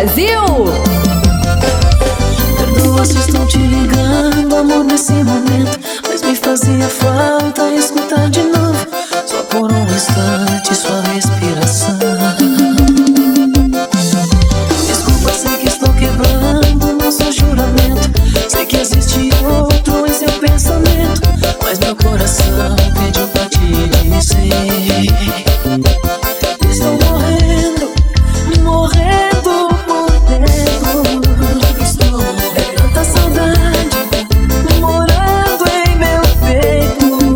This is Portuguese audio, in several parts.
Brasil! Perdoa se estou te ligando, amor, nesse momento, mas me fazia falta escutar de novo, só por um instante, sua respiração. Desculpa, sei que estou quebrando nosso juramento, sei que existe outro em seu pensamento, mas meu coração pediu pra te dizer: estou morrendo, morrendo por dentro. Estou é tanta saudade morando em meu peito.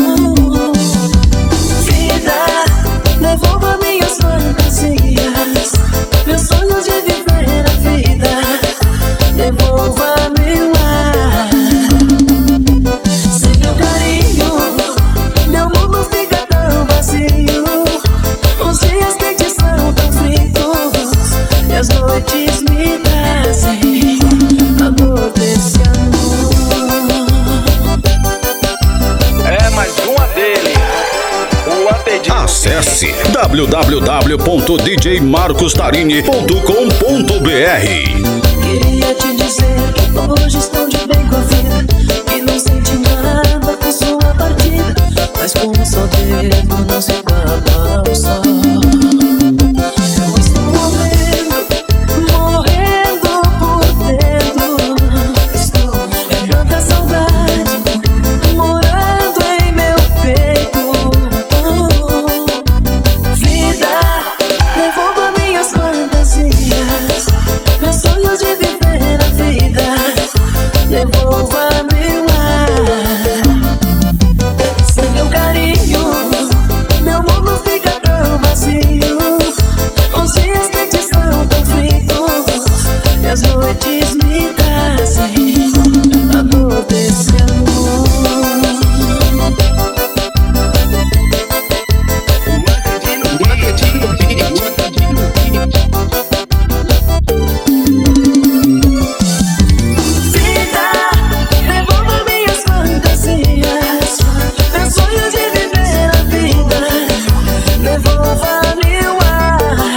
Vida, devolva minhas fantasias, meus sonhos de viver a vida. Devolva-me o ar. Sem meu carinho, meu mundo fica tão vazio. Os dias quentes são tão frios e as noites me trazem a dor desse amor. É mais uma dele, o Apedinho. Acesse www.djmarcostarini.com.br. Queria te dizer que hoje estou de bem com a vida, que não senti nada com sua partida, mas como só devo não se iguala ao sol. Eu estou morrendo, morrendo por dentro. Estou em tanta saudade morando em meu peito. Vida, devolva minhas fantasias, meus sonhos de viver a vida. Devolva-me o ar. Sem meu carinho, meu mundo fica tão vazio. Os dias quentes são tão frios e as noites me trazem a dor desse amor. Vida, devolva minhas fantasias, meus sonhos de viver a vida. Devolva-me o ar.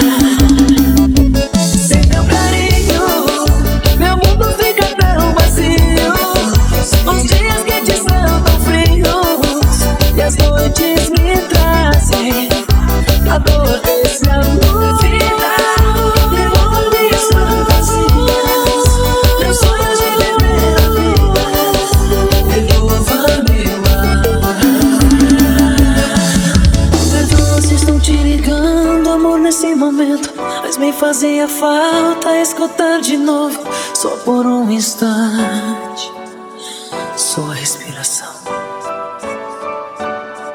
Sem meu carinho, meu mundo fica tão vazio. Os dias quentes são tão frios e as noites me trazem a dor desse amor. Vida, devolva minhas fantasias, meus sonhos de viver a vida. Devolva-me o ar. Perdoa se estou te ligando, amor, nesse momento, mas me fazia falta escutar de novo, só por um instante, sua respiração.